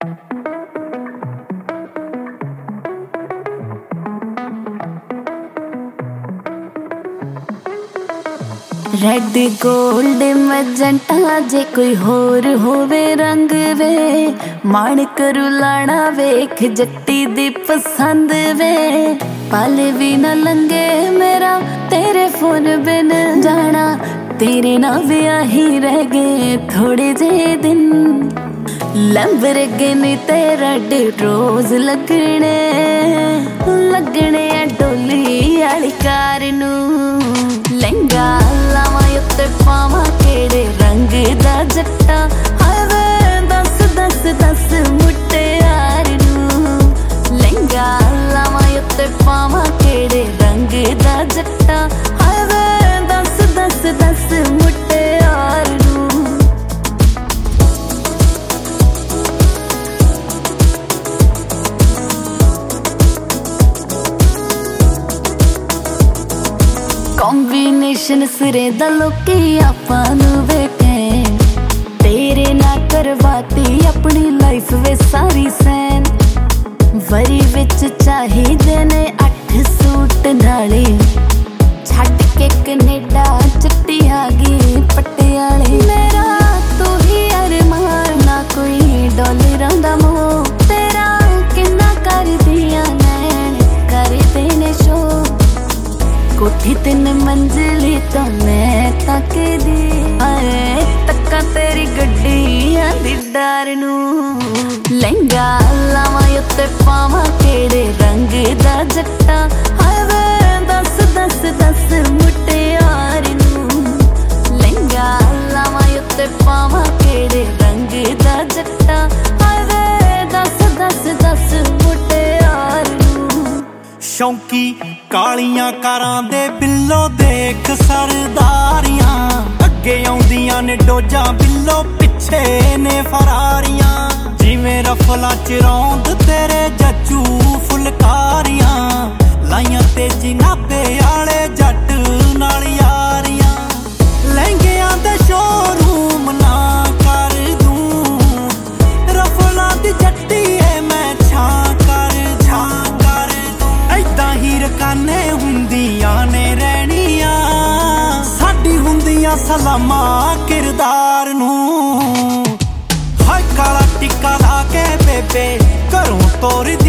red gold magenta जे कोई होर होवे रंग वे मान करू लाना वेख जट्टी दी पसंद वे पल भी न लंगे मेरा तेरे फोन बिन जाना तेरे ना ब्याही रह गए थोड़े जे दिन लैम्बोर्गिनी ते रेड रोज लगने लगने डोली आली कार नू लहंगा लावां उत्ते पावां केड़े रंग दा जट्टा हाय वे दस दस दस मुटियार नू लहंगा लावां उत्ते पावां केड़े रंग दा जट्टा हाय वे दस दस दस मुटियार नू कॉम्बिनेशन सिरे दा लोकी आपां नू वेखे तेरे ना करवाती अपनी लाइफ वे सारी सैन वरी विच चाहिदे ने 8 सूट नाले छड्ड के कनेडा चिट्टी आ गई पटियाले मेरा तू ही अरमान ना कोई डॉलरां दा मोह तेरा किन्ना कर दिया नैन कर देने शो कोठी 3 मंजिली तो मैं तक दी आए तक्का तेरी गड्डियां दी डर नू लहंगा लावां उत्ते पावां केड़े रंग दा जट्टा हाय वे दस दस दस मुटियार नू लहंगा लावां उत्ते पावां केड़े रंग दा जट्टा हाय वे दस दस दस मुटियार नू शौकी कालियां कारां दे बिल्लो देख सरदारियां अगे आउंदियां ने डोजा बिल्लो पिछे ने फरारियां जिवें रफला च रौंद तेरे जच्चू फुलकारियां लाइयां ते जिनाबे आले जट नाल यारियां लहंगियां दे शोरूम ना कर दूं रफला दी जट्टी ऐ मैं छां कर दूं ऐदां ही रकाने हुंदियां ने रहनियां साडी हुंदियां सलामा किरदार नूं हाय काला टिक्का ला के बेबे घरों तोर